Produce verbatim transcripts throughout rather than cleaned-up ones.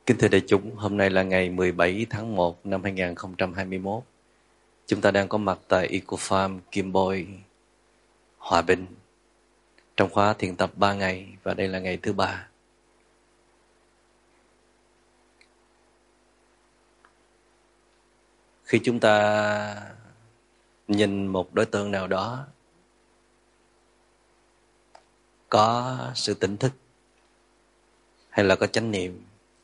Kính thưa đại chúng, hôm nay là ngày mười bảy tháng một năm hai nghìn không trăm hai mươi mốt. Chúng ta đang có mặt tại Ecofarm Kim Bôi, Hòa Bình, trong khóa thiền tập ba ngày, và đây là ngày thứ ba. Khi chúng ta nhìn một đối tượng nào đó có sự tỉnh thức hay là có chánh niệm,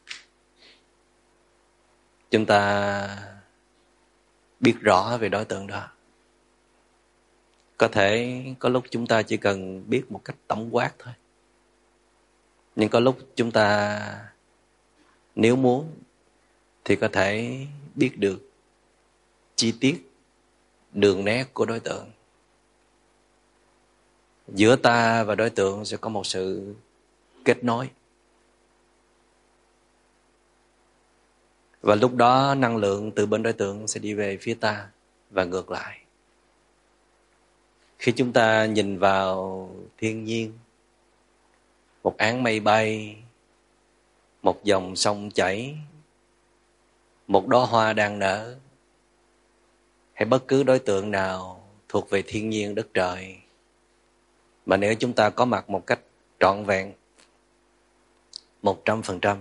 chúng ta biết rõ về đối tượng đó. Có thể có lúc chúng ta chỉ cần biết một cách tổng quát thôi, nhưng có lúc chúng ta nếu muốn thì có thể biết được chi tiết, đường nét của đối tượng. Giữa ta và đối tượng sẽ có một sự kết nối, và lúc đó năng lượng từ bên đối tượng sẽ đi về phía ta và ngược lại. Khi chúng ta nhìn vào thiên nhiên, một áng mây bay, một dòng sông chảy, một đóa hoa đang nở, hay bất cứ đối tượng nào thuộc về thiên nhiên đất trời, mà nếu chúng ta có mặt một cách trọn vẹn, một trăm phần trăm,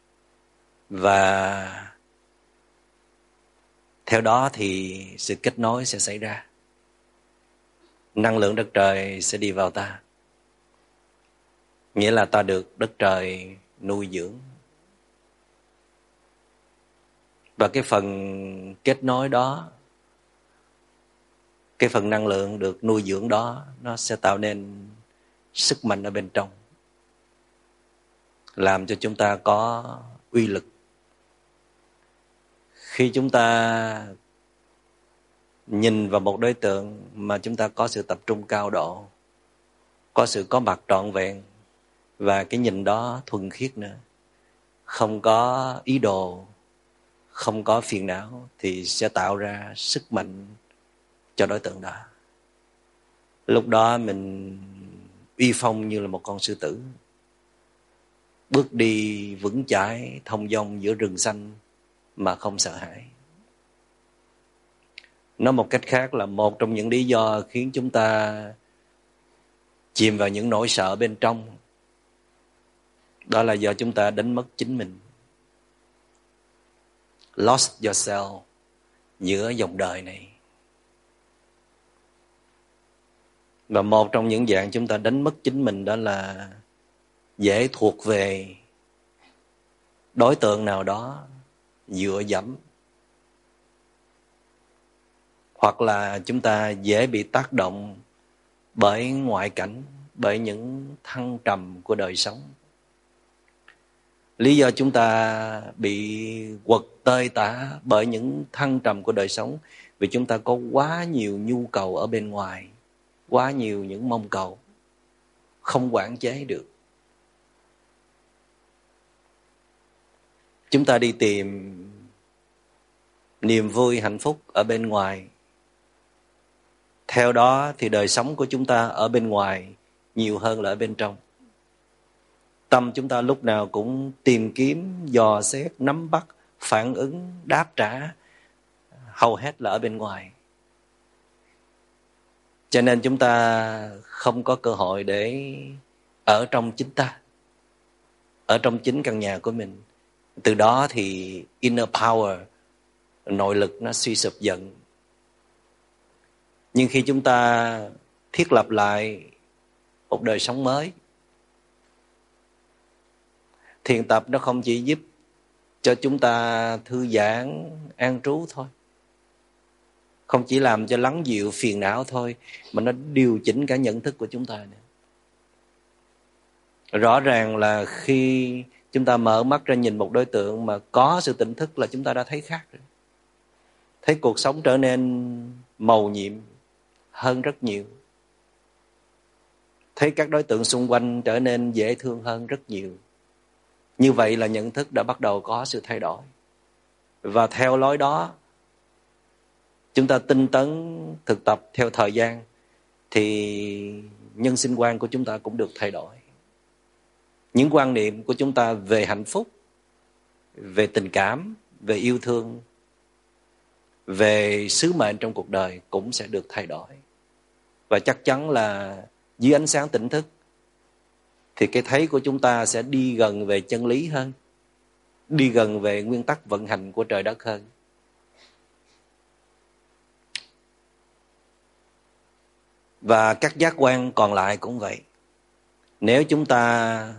và theo đó thì sự kết nối sẽ xảy ra. Năng lượng đất trời sẽ đi vào ta, nghĩa là ta được đất trời nuôi dưỡng. Và cái phần kết nối đó, cái phần năng lượng được nuôi dưỡng đó, nó sẽ tạo nên sức mạnh ở bên trong, làm cho chúng ta có uy lực. Khi chúng ta nhìn vào một đối tượng mà chúng ta có sự tập trung cao độ, có sự có mặt trọn vẹn, và cái nhìn đó thuần khiết nữa, không có ý đồ, không có phiền não, thì sẽ tạo ra sức mạnh cho đối tượng đó. Lúc đó mình uy phong như là một con sư tử, bước đi vững chãi thông dong giữa rừng xanh mà không sợ hãi. Nói một cách khác là một trong những lý do khiến chúng ta chìm vào những nỗi sợ bên trong, đó là do chúng ta đánh mất chính mình, lost yourself giữa dòng đời này. Và một trong những dạng chúng ta đánh mất chính mình đó là dễ thuộc về đối tượng nào đó, dựa dẫm, hoặc là chúng ta dễ bị tác động bởi ngoại cảnh, bởi những thăng trầm của đời sống. Lý do chúng ta bị quật tơi tả bởi những thăng trầm của đời sống vì chúng ta có quá nhiều nhu cầu ở bên ngoài, quá nhiều những mong cầu không quản chế được. Chúng ta đi tìm niềm vui hạnh phúc ở bên ngoài, theo đó thì đời sống của chúng ta ở bên ngoài nhiều hơn là ở bên trong. Tâm chúng ta lúc nào cũng tìm kiếm, dò xét, nắm bắt, phản ứng, đáp trả, hầu hết là ở bên ngoài. Cho nên chúng ta không có cơ hội để ở trong chính ta, ở trong chính căn nhà của mình. Từ đó thì inner power, nội lực nó suy sụp dần. Nhưng khi chúng ta thiết lập lại một đời sống mới, thiền tập nó không chỉ giúp cho chúng ta thư giãn, an trú thôi, không chỉ làm cho lắng dịu phiền não thôi, mà nó điều chỉnh cả nhận thức của chúng ta nữa. Rõ ràng là khi chúng ta mở mắt ra nhìn một đối tượng mà có sự tỉnh thức là chúng ta đã thấy khác rồi. Thấy cuộc sống trở nên màu nhiệm hơn rất nhiều. Thấy các đối tượng xung quanh trở nên dễ thương hơn rất nhiều. Như vậy là nhận thức đã bắt đầu có sự thay đổi. Và theo lối đó, chúng ta tinh tấn thực tập theo thời gian, thì nhân sinh quan của chúng ta cũng được thay đổi. Những quan niệm của chúng ta về hạnh phúc, về tình cảm, về yêu thương, về sứ mệnh trong cuộc đời cũng sẽ được thay đổi. Và chắc chắn là dưới ánh sáng tỉnh thức thì cái thấy của chúng ta sẽ đi gần về chân lý hơn, đi gần về nguyên tắc vận hành của trời đất hơn. Và các giác quan còn lại cũng vậy. Nếu chúng ta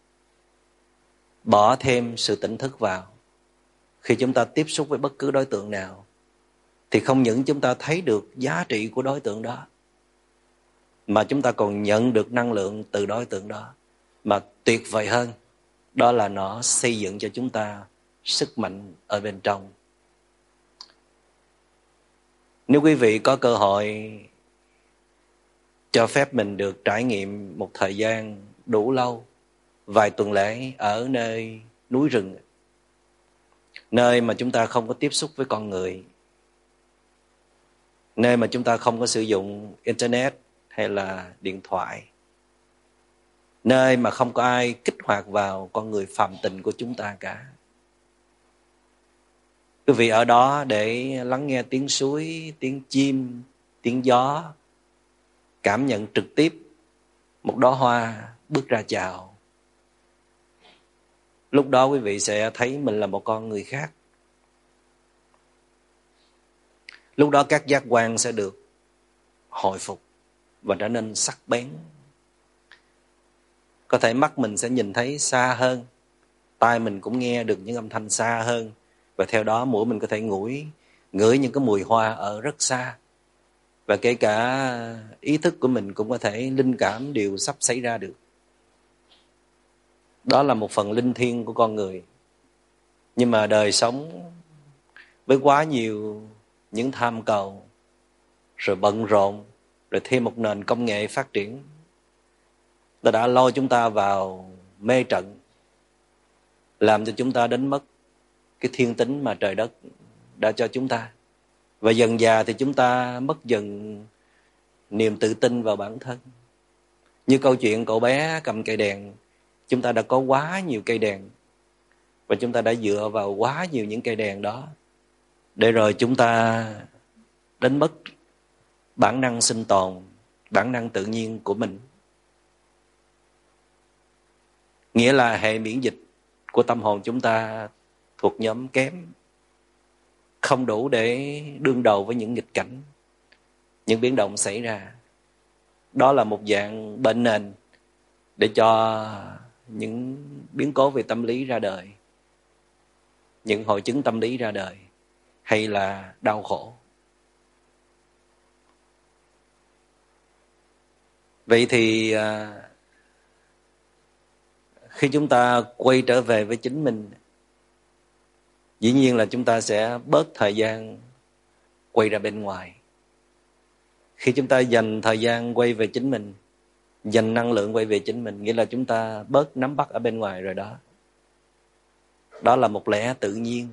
bỏ thêm sự tỉnh thức vào, khi chúng ta tiếp xúc với bất cứ đối tượng nào, thì không những chúng ta thấy được giá trị của đối tượng đó, mà chúng ta còn nhận được năng lượng từ đối tượng đó. Mà tuyệt vời hơn, đó là nó xây dựng cho chúng ta sức mạnh ở bên trong. Nếu quý vị có cơ hội cho phép mình được trải nghiệm một thời gian đủ lâu, vài tuần lễ ở nơi núi rừng, nơi mà chúng ta không có tiếp xúc với con người, nơi mà chúng ta không có sử dụng internet hay là điện thoại, nơi mà không có ai kích hoạt vào con người phàm tình của chúng ta cả. Quý vị ở đó để lắng nghe tiếng suối, tiếng chim, tiếng gió, cảm nhận trực tiếp một đóa hoa bước ra chào. Lúc đó quý vị sẽ thấy mình là một con người khác. Lúc đó các giác quan sẽ được hồi phục và trở nên sắc bén. Có thể mắt mình sẽ nhìn thấy xa hơn, tai mình cũng nghe được những âm thanh xa hơn, và theo đó mũi mình có thể ngửi ngửi những cái mùi hoa ở rất xa. Và kể cả ý thức của mình cũng có thể linh cảm điều sắp xảy ra được. Đó là một phần linh thiêng của con người. Nhưng mà đời sống với quá nhiều những tham cầu, rồi bận rộn, rồi thêm một nền công nghệ phát triển, nó đã lôi chúng ta vào mê trận, làm cho chúng ta đánh mất cái thiên tính mà trời đất đã cho chúng ta. Và dần dà thì chúng ta mất dần niềm tự tin vào bản thân. Như câu chuyện cậu bé cầm cây đèn, chúng ta đã có quá nhiều cây đèn, và chúng ta đã dựa vào quá nhiều những cây đèn đó, để rồi chúng ta đánh mất bản năng sinh tồn, bản năng tự nhiên của mình. Nghĩa là hệ miễn dịch của tâm hồn chúng ta thuộc nhóm kém, không đủ để đương đầu với những nghịch cảnh, những biến động xảy ra. Đó là một dạng bệnh nền để cho những biến cố về tâm lý ra đời, những hội chứng tâm lý ra đời, hay là đau khổ. Vậy thì à, khi chúng ta quay trở về với chính mình, dĩ nhiên là chúng ta sẽ bớt thời gian quay ra bên ngoài. Khi chúng ta dành thời gian quay về chính mình, dành năng lượng quay về chính mình, nghĩa là chúng ta bớt nắm bắt ở bên ngoài rồi đó. Đó là một lẽ tự nhiên.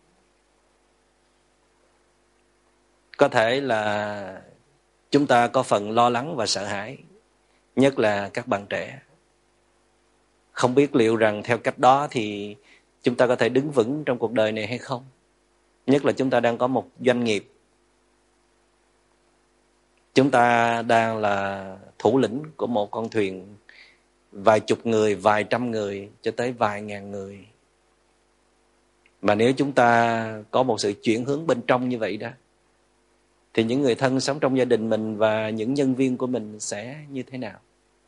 Có thể là chúng ta có phần lo lắng và sợ hãi, nhất là các bạn trẻ. Không biết liệu rằng theo cách đó thì chúng ta có thể đứng vững trong cuộc đời này hay không. Nhất là chúng ta đang có một doanh nghiệp, chúng ta đang là thủ lĩnh của một con thuyền vài chục người, vài trăm người, cho tới vài ngàn người. Mà nếu chúng ta có một sự chuyển hướng bên trong như vậy đó, thì những người thân sống trong gia đình mình và những nhân viên của mình sẽ như thế nào?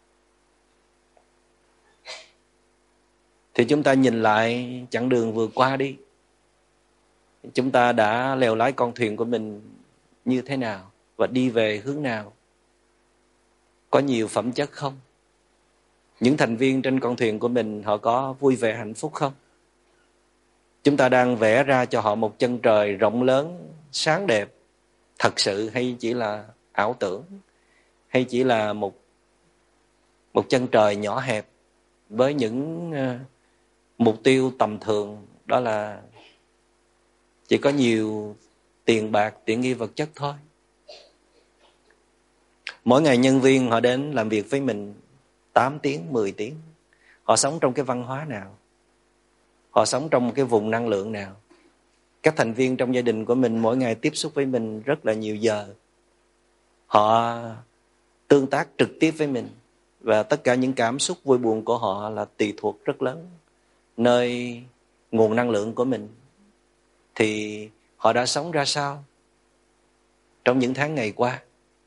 Thì chúng ta nhìn lại chặng đường vừa qua đi. Chúng ta đã lèo lái con thuyền của mình như thế nào và đi về hướng nào? Có nhiều phẩm chất không? Những thành viên trên con thuyền của mình họ có vui vẻ hạnh phúc không? Chúng ta đang vẽ ra cho họ một chân trời rộng lớn, sáng đẹp, thật sự, hay chỉ là ảo tưởng? Hay chỉ là một, một chân trời nhỏ hẹp với những uh, mục tiêu tầm thường, đó là chỉ có nhiều tiền bạc, tiện nghi vật chất thôi. Mỗi ngày nhân viên họ đến làm việc với mình tám tiếng, mười tiếng. Họ sống trong cái văn hóa nào? họ sống trong một cái vùng năng lượng nào. Các thành viên trong gia đình của mình mỗi ngày tiếp xúc với mình rất là nhiều giờ. Họ tương tác trực tiếp với mình. Và tất cả những cảm xúc vui buồn của họ là tùy thuộc rất lớn nơi nguồn năng lượng của mình. Thì họ đã sống ra sao trong những tháng ngày qua?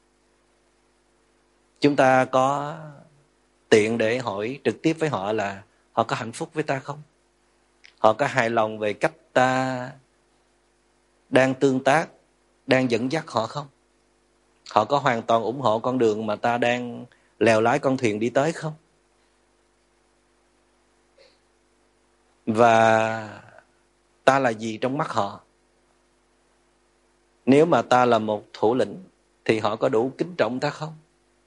Chúng ta có tiện để hỏi trực tiếp với họ là họ có hạnh phúc với ta không? Họ có hài lòng về cách ta đang tương tác, đang dẫn dắt họ không? Họ có hoàn toàn ủng hộ con đường mà ta đang lèo lái con thuyền đi tới không? Và ta là gì trong mắt họ? Nếu mà ta là một thủ lĩnh thì họ có đủ kính trọng ta không?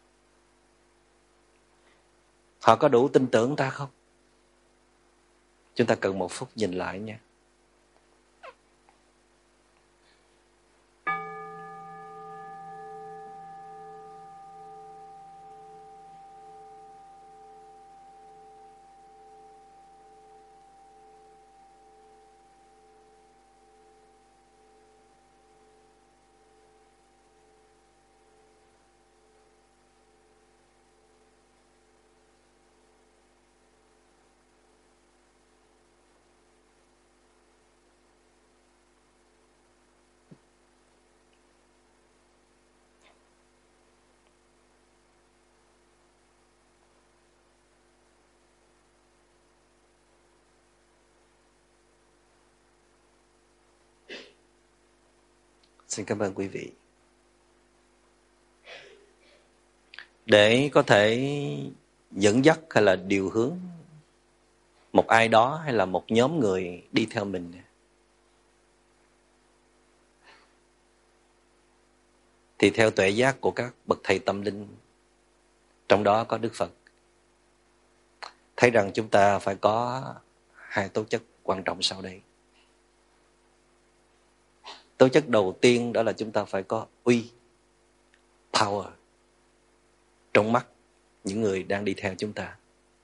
Họ có đủ tin tưởng ta không? Chúng ta cần một phút nhìn lại nha. Xin cảm ơn quý vị. Để có thể dẫn dắt hay là điều hướng một ai đó hay là một nhóm người đi theo mình, thì theo tuệ giác của các bậc thầy tâm linh, trong đó có Đức Phật, thấy rằng chúng ta phải có hai tố chất quan trọng sau đây. Tố chất đầu tiên đó là chúng ta phải có uy, power, trong mắt những người đang đi theo chúng ta.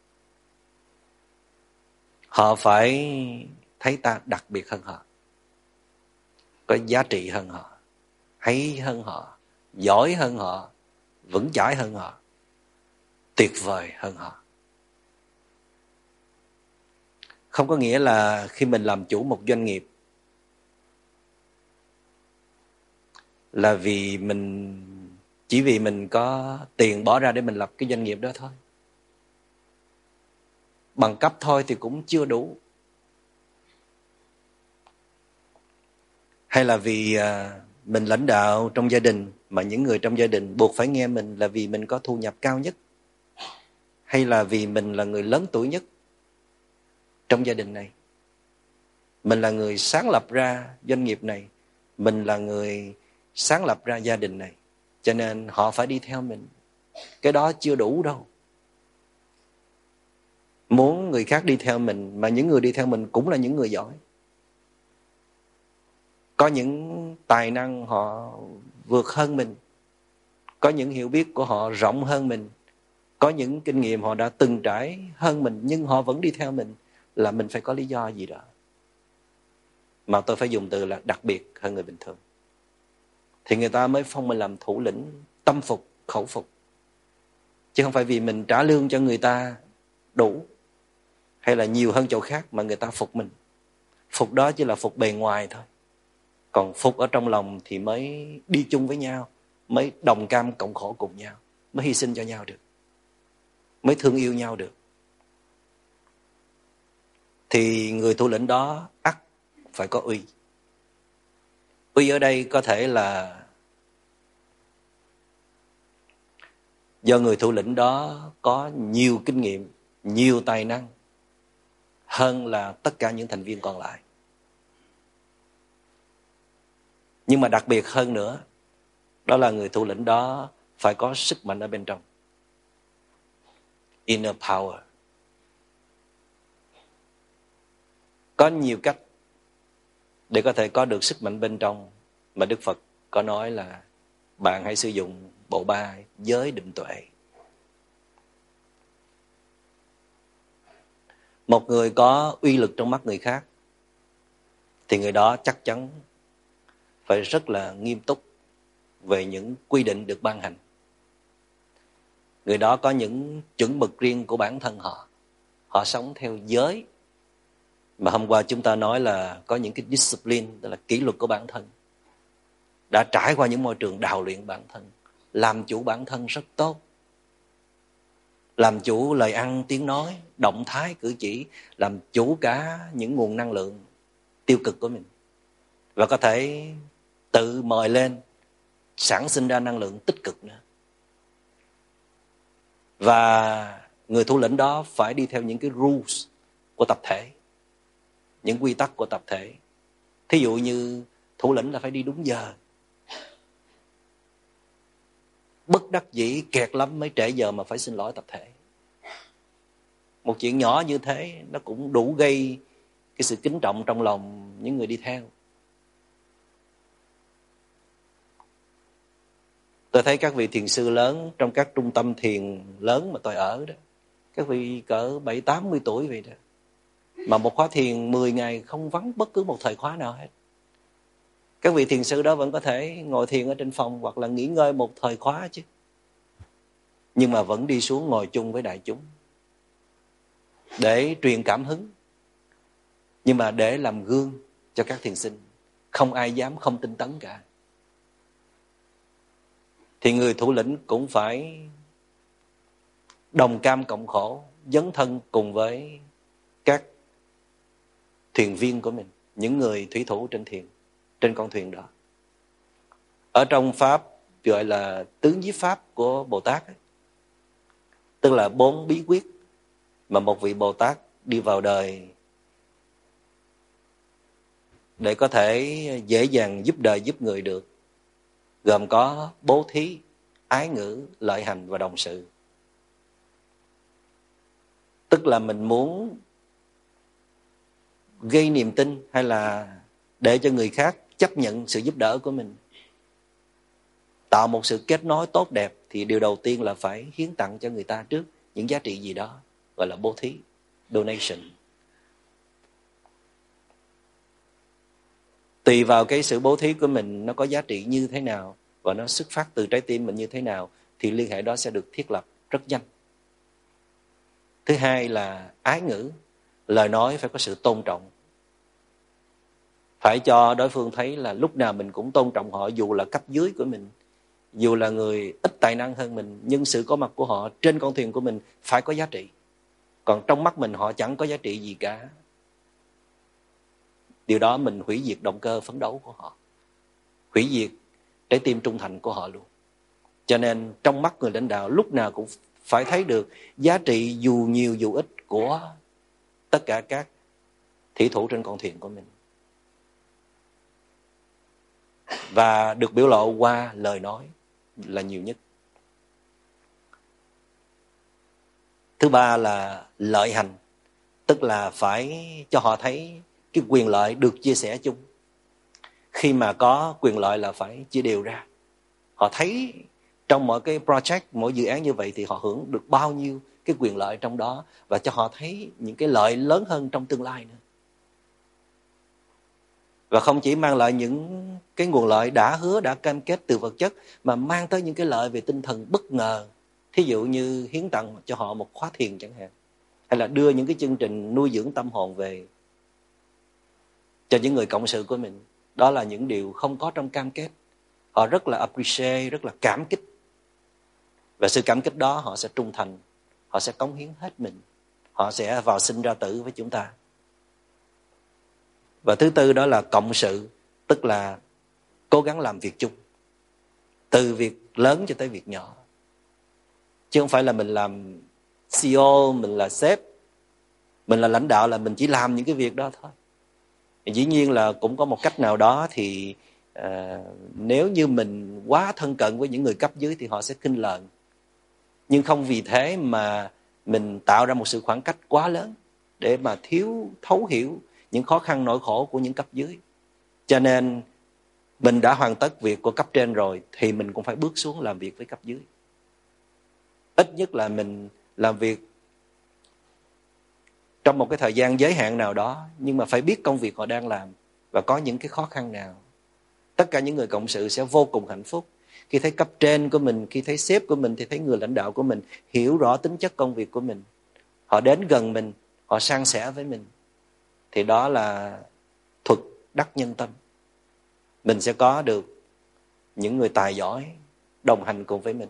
Họ phải thấy ta đặc biệt hơn họ, có giá trị hơn họ, hay hơn họ, giỏi hơn họ, vững chãi hơn họ, tuyệt vời hơn họ. Không có nghĩa là khi mình làm chủ một doanh nghiệp là vì mình chỉ vì mình có tiền bỏ ra để mình lập cái doanh nghiệp đó thôi. Bằng cấp thôi thì cũng chưa đủ. Hay là vì mình lãnh đạo trong gia đình mà những người trong gia đình buộc phải nghe mình là vì mình có thu nhập cao nhất, hay là vì mình là người lớn tuổi nhất trong gia đình này, mình là người sáng lập ra doanh nghiệp này, mình là người sáng lập ra gia đình này, cho nên họ phải đi theo mình. Cái đó chưa đủ đâu. Muốn người khác đi theo mình, mà những người đi theo mình cũng là những người giỏi, có những tài năng họ vượt hơn mình, có những hiểu biết của họ rộng hơn mình, có những kinh nghiệm họ đã từng trải hơn mình, nhưng họ vẫn đi theo mình, là mình phải có lý do gì đó. Mà tôi phải dùng từ là đặc biệt hơn người bình thường, thì người ta mới phong mình làm thủ lĩnh, tâm phục khẩu phục. Chứ không phải vì mình trả lương cho người ta đủ hay là nhiều hơn chỗ khác mà người ta phục mình. Phục đó chỉ là phục bề ngoài thôi, còn phục ở trong lòng thì mới đi chung với nhau, mới đồng cam cộng khổ cùng nhau, mới hy sinh cho nhau được, mới thương yêu nhau được. Thì người thủ lĩnh đó ắt phải có uy. Uy ở đây có thể là do người thủ lĩnh đó có nhiều kinh nghiệm, nhiều tài năng hơn là tất cả những thành viên còn lại. Nhưng mà đặc biệt hơn nữa, đó là người thủ lĩnh đó phải có sức mạnh ở bên trong, inner power. Có nhiều cách để có thể có được sức mạnh bên trong, mà Đức Phật có nói là bạn hãy sử dụng bộ ba giới định tuệ. Một người có uy lực trong mắt người khác thì người đó chắc chắn phải rất là nghiêm túc về những quy định được ban hành. Người đó có những chuẩn mực riêng của bản thân họ. Họ sống theo giới. Mà hôm qua chúng ta nói là có những cái discipline, tức là kỷ luật của bản thân. Đã trải qua những môi trường đào luyện bản thân. Làm chủ bản thân rất tốt. Làm chủ lời ăn, tiếng nói, động thái, cử chỉ. Làm chủ cả những nguồn năng lượng tiêu cực của mình. Và có thể tự mời lên, sản sinh ra năng lượng tích cực nữa. Và người thủ lĩnh đó phải đi theo những cái rules của tập thể, những quy tắc của tập thể. Thí dụ như thủ lĩnh là phải đi đúng giờ. Bất đắc dĩ kẹt lắm mới trễ giờ mà phải xin lỗi tập thể. Một chuyện nhỏ như thế nó cũng đủ gây cái sự kính trọng trong lòng những người đi theo. Tôi thấy các vị thiền sư lớn trong các trung tâm thiền lớn mà tôi ở đó, các vị cỡ bảy tám mươi tuổi vậy đó, mà một khóa thiền mười ngày không vắng bất cứ một thời khóa nào hết. Các vị thiền sư đó vẫn có thể ngồi thiền ở trên phòng hoặc là nghỉ ngơi một thời khóa chứ. Nhưng mà vẫn đi xuống ngồi chung với đại chúng để truyền cảm hứng, nhưng mà để làm gương cho các thiền sinh. Không ai dám không tinh tấn cả. Thì người thủ lĩnh cũng phải đồng cam cộng khổ, dấn thân cùng với các thuyền viên của mình, những người thủy thủ trên thuyền, trên con thuyền đó. Ở trong Pháp gọi là tứ nhiếp Pháp của Bồ Tát ấy, tức là bốn bí quyết mà một vị Bồ Tát đi vào đời để có thể dễ dàng giúp đời giúp người được, gồm có bố thí, ái ngữ, lợi hành và đồng sự. Tức là mình muốn gây niềm tin hay là để cho người khác chấp nhận sự giúp đỡ của mình, tạo một sự kết nối tốt đẹp, thì điều đầu tiên là phải hiến tặng cho người ta trước những giá trị gì đó, gọi là bố thí, donation. Tùy vào cái sự bố thí của mình nó có giá trị như thế nào và nó xuất phát từ trái tim mình như thế nào thì liên hệ đó sẽ được thiết lập rất nhanh. Thứ hai là ái ngữ, lời nói phải có sự tôn trọng. Phải cho đối phương thấy là lúc nào mình cũng tôn trọng họ, dù là cấp dưới của mình, dù là người ít tài năng hơn mình, nhưng sự có mặt của họ trên con thuyền của mình phải có giá trị. Còn trong mắt mình họ chẳng có giá trị gì cả. Điều đó mình hủy diệt động cơ phấn đấu của họ, hủy diệt trái tim trung thành của họ luôn. Cho nên trong mắt người lãnh đạo lúc nào cũng phải thấy được giá trị dù nhiều dù ít của tất cả các thủy thủ trên con thuyền của mình. Và được biểu lộ qua lời nói là nhiều nhất. Thứ ba là lợi hành, tức là phải cho họ thấy cái quyền lợi được chia sẻ chung. Khi mà có quyền lợi là phải chia đều ra. Họ thấy trong mỗi cái project, mỗi dự án như vậy thì họ hưởng được bao nhiêu cái quyền lợi trong đó, và cho họ thấy những cái lợi lớn hơn trong tương lai nữa. Và không chỉ mang lại những cái nguồn lợi đã hứa, đã cam kết từ vật chất, mà mang tới những cái lợi về tinh thần bất ngờ. Thí dụ như hiến tặng cho họ một khóa thiền chẳng hạn, hay là đưa những cái chương trình nuôi dưỡng tâm hồn về cho những người cộng sự của mình. Đó là những điều không có trong cam kết. Họ rất là appreciate, rất là cảm kích. Và sự cảm kích đó họ sẽ trung thành, họ sẽ cống hiến hết mình, họ sẽ vào sinh ra tử với chúng ta. Và thứ tư đó là cộng sự, tức là cố gắng làm việc chung, từ việc lớn cho tới việc nhỏ. Chứ không phải là mình làm xê e ô, mình là sếp, mình là lãnh đạo là mình chỉ làm những cái việc đó thôi. Dĩ nhiên là cũng có một cách nào đó thì à, nếu như mình quá thân cận với những người cấp dưới thì họ sẽ khinh lờn. Nhưng không vì thế mà mình tạo ra một sự khoảng cách quá lớn để mà thiếu thấu hiểu những khó khăn nỗi khổ của những cấp dưới. Cho nên mình đã hoàn tất việc của cấp trên rồi thì mình cũng phải bước xuống làm việc với cấp dưới. Ít nhất là mình làm việc trong một cái thời gian giới hạn nào đó, nhưng mà phải biết công việc họ đang làm và có những cái khó khăn nào. Tất cả những người cộng sự sẽ vô cùng hạnh phúc khi thấy cấp trên của mình, khi thấy sếp của mình, thì thấy người lãnh đạo của mình hiểu rõ tính chất công việc của mình. Họ đến gần mình, họ san sẻ với mình. Thì đó là thuật đắc nhân tâm. Mình sẽ có được những người tài giỏi đồng hành cùng với mình.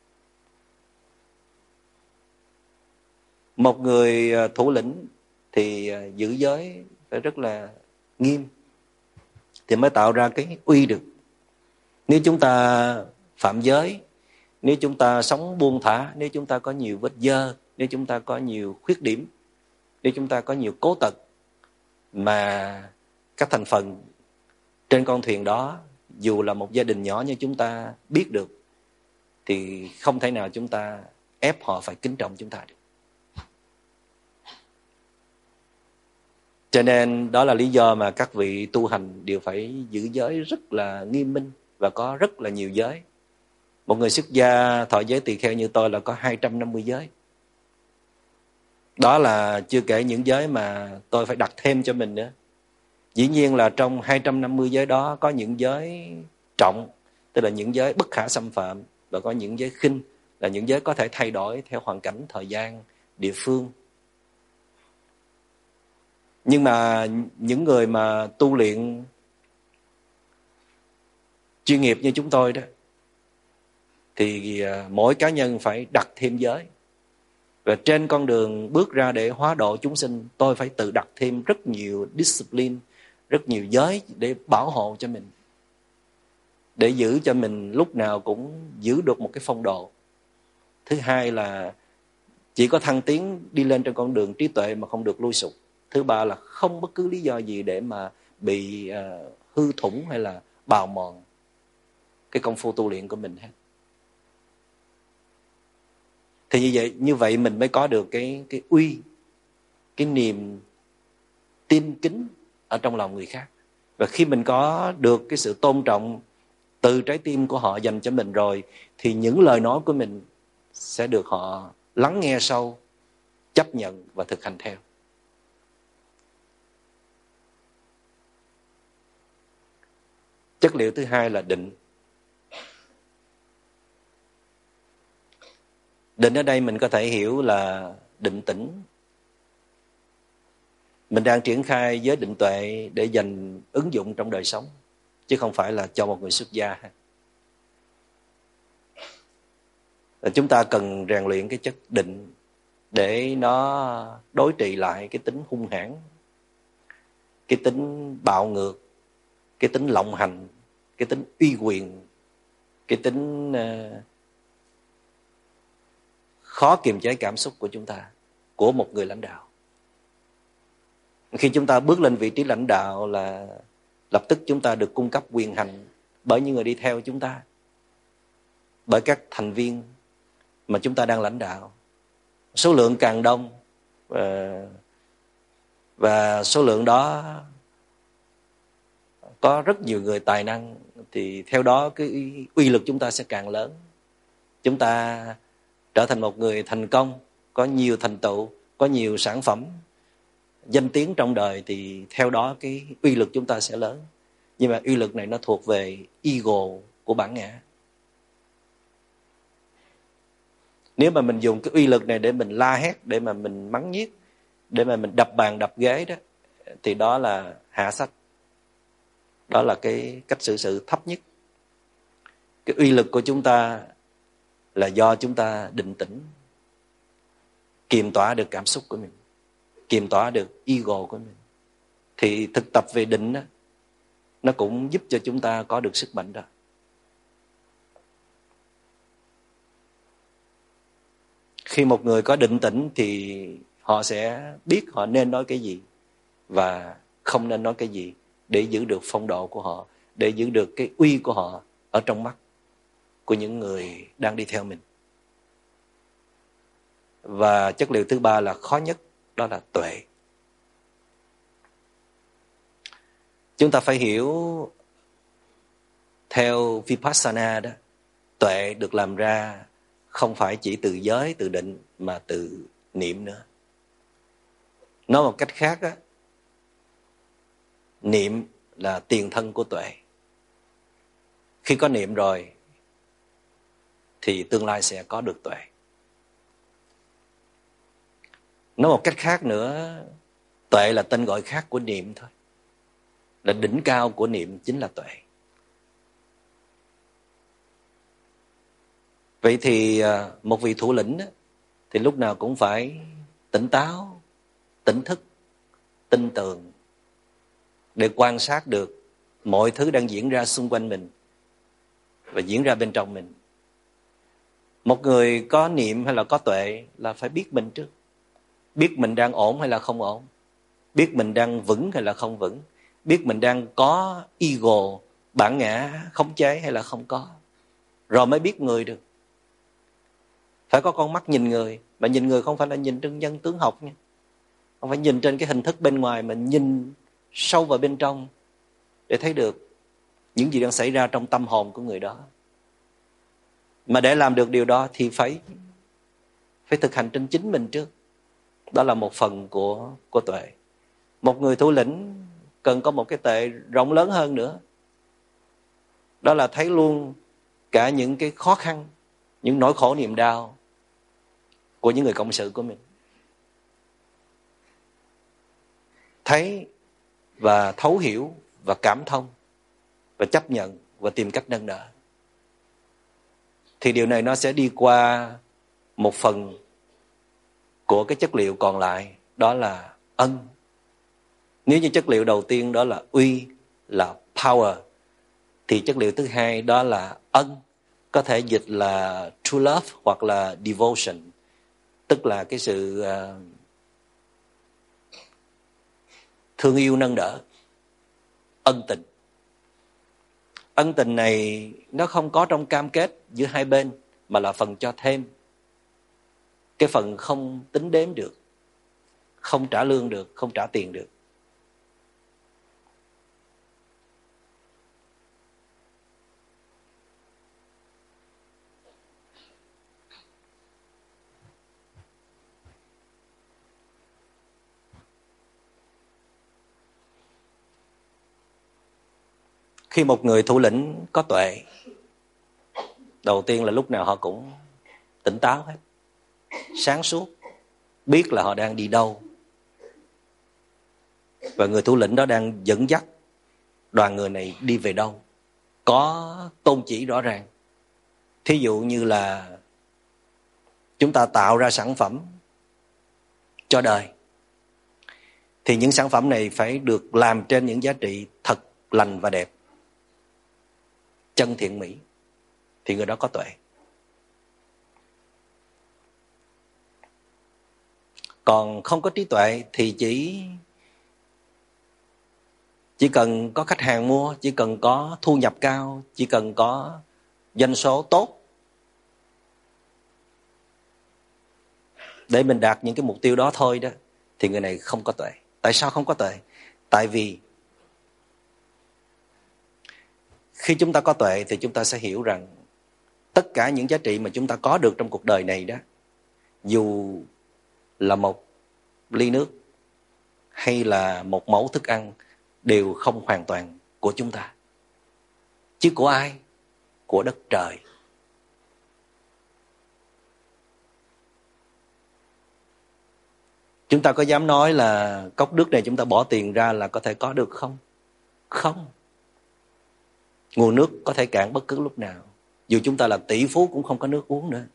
Một người thủ lĩnh thì giữ giới phải rất là nghiêm thì mới tạo ra cái uy được. Nếu chúng ta phạm giới, nếu chúng ta sống buông thả, nếu chúng ta có nhiều vết dơ, nếu chúng ta có nhiều khuyết điểm, nếu chúng ta có nhiều cố tật mà các thành phần trên con thuyền đó, dù là một gia đình nhỏ như chúng ta biết được, thì không thể nào chúng ta ép họ phải kính trọng chúng ta được. Cho nên đó là lý do mà các vị tu hành đều phải giữ giới rất là nghiêm minh và có rất là nhiều giới. Một người xuất gia thọ giới tỳ kheo như tôi là có hai trăm năm mươi giới. Đó là chưa kể những giới mà tôi phải đặt thêm cho mình nữa. Dĩ nhiên là trong hai trăm năm mươi giới đó có những giới trọng, tức là những giới bất khả xâm phạm, và có những giới khinh, là những giới có thể thay đổi theo hoàn cảnh, thời gian, địa phương. Nhưng mà những người mà tu luyện chuyên nghiệp như chúng tôi đó, thì mỗi cá nhân phải đặt thêm giới. Và trên con đường bước ra để hóa độ chúng sinh, tôi phải tự đặt thêm rất nhiều discipline, rất nhiều giới để bảo hộ cho mình, để giữ cho mình lúc nào cũng giữ được một cái phong độ. Thứ hai là chỉ có thăng tiến đi lên trên con đường trí tuệ mà không được lui sụp. Thứ ba là không bất cứ lý do gì để mà bị uh, hư thủng hay là bào mòn cái công phu tu luyện của mình hết. Thì như vậy, như vậy mình mới có được cái, cái uy, cái niềm tin kính ở trong lòng người khác. Và khi mình có được cái sự tôn trọng từ trái tim của họ dành cho mình rồi, thì những lời nói của mình sẽ được họ lắng nghe sâu, chấp nhận và thực hành theo. Chất liệu thứ hai là định. Định ở đây mình có thể hiểu là định tĩnh. Mình đang triển khai giới định tuệ để dành ứng dụng trong đời sống, chứ không phải là cho một người xuất gia. Chúng ta cần rèn luyện cái chất định để nó đối trị lại cái tính hung hãn, cái tính bạo ngược, cái tính lộng hành, cái tính uy quyền, cái tính uh, khó kiềm chế cảm xúc của chúng ta, của một người lãnh đạo. Khi chúng ta bước lên vị trí lãnh đạo là lập tức chúng ta được cung cấp quyền hành bởi những người đi theo chúng ta, bởi các thành viên mà chúng ta đang lãnh đạo. Số lượng càng đông và, và số lượng đó có rất nhiều người tài năng, thì theo đó cái uy lực chúng ta sẽ càng lớn. Chúng ta trở thành một người thành công, có nhiều thành tựu, có nhiều sản phẩm, danh tiếng trong đời, thì theo đó cái uy lực chúng ta sẽ lớn. Nhưng mà uy lực này nó thuộc về ego của bản ngã. Nếu mà mình dùng cái uy lực này để mình la hét, để mà mình mắng nhiếc, để mà mình đập bàn đập ghế đó, thì đó là hạ sách. Đó là cái cách xử sự thấp nhất. Cái uy lực của chúng ta là do chúng ta định tĩnh, kiềm tỏa được cảm xúc của mình, kiềm tỏa được ego của mình. Thì thực tập về định đó, nó cũng giúp cho chúng ta có được sức mạnh đó. Khi một người có định tĩnh thì họ sẽ biết họ nên nói cái gì và không nên nói cái gì, để giữ được phong độ của họ, để giữ được cái uy của họ ở trong mắt của những người đang đi theo mình. Và chất liệu thứ ba là khó nhất, đó là tuệ. Chúng ta phải hiểu theo Vipassana đó, tuệ được làm ra không phải chỉ từ giới, từ định, mà từ niệm nữa. Nói một cách khác á, niệm là tiền thân của tuệ. Khi có niệm rồi thì tương lai sẽ có được tuệ. Nói một cách khác nữa, tuệ là tên gọi khác của niệm thôi. Là đỉnh cao của niệm chính là tuệ. Vậy thì một vị thủ lĩnh thì lúc nào cũng phải tỉnh táo, tỉnh thức, tin tưởng để quan sát được mọi thứ đang diễn ra xung quanh mình và diễn ra bên trong mình. Một người có niệm hay là có tuệ là phải biết mình trước. Biết mình đang ổn hay là không ổn. Biết mình đang vững hay là không vững. Biết mình đang có ego, bản ngã, khống chế hay là không có. Rồi mới biết người được. Phải có con mắt nhìn người. Mà nhìn người không phải là nhìn trên nhân tướng học nha. Không phải nhìn trên cái hình thức bên ngoài. Mà nhìn sâu vào bên trong để thấy được những gì đang xảy ra trong tâm hồn của người đó. Mà để làm được điều đó thì phải phải thực hành trên chính mình trước. Đó là một phần của, của tuệ. Một người thủ lĩnh cần có một cái tuệ rộng lớn hơn nữa. Đó là thấy luôn cả những cái khó khăn, những nỗi khổ niềm đau của những người cộng sự của mình. Thấy và thấu hiểu và cảm thông và chấp nhận và tìm cách nâng đỡ. Thì điều này nó sẽ đi qua một phần của cái chất liệu còn lại, đó là ân. Nếu như chất liệu đầu tiên đó là uy, là power, thì chất liệu thứ hai đó là ân, có thể dịch là true love hoặc là devotion, tức là cái sự uh, thương yêu nâng đỡ, ân tình. Ân tình này nó không có trong cam kết giữa hai bên, mà là phần cho thêm. Cái phần không tính đếm được, không trả lương được, không trả tiền được. Khi một người thủ lĩnh có tuệ, đầu tiên là lúc nào họ cũng tỉnh táo hết, sáng suốt, biết là họ đang đi đâu. Và người thủ lĩnh đó đang dẫn dắt đoàn người này đi về đâu, có tôn chỉ rõ ràng. Thí dụ như là chúng ta tạo ra sản phẩm cho đời, thì những sản phẩm này phải được làm trên những giá trị thật lành và đẹp, chân thiện mỹ, thì người đó có tuệ. Còn không có trí tuệ thì chỉ chỉ cần có khách hàng mua, chỉ cần có thu nhập cao, chỉ cần có doanh số tốt để mình đạt những cái mục tiêu đó thôi đó, thì người này không có tuệ. Tại sao không có tuệ? Tại vì khi chúng ta có tuệ thì chúng ta sẽ hiểu rằng tất cả những giá trị mà chúng ta có được trong cuộc đời này đó, dù là một ly nước hay là một mẩu thức ăn, đều không hoàn toàn của chúng ta. Chứ của ai? Của đất trời. Chúng ta có dám nói là cốc nước này chúng ta bỏ tiền ra là có thể có được không? Không. Nguồn nước có thể cạn bất cứ lúc nào. Dù chúng ta là tỷ phú cũng không có nước uống nữa.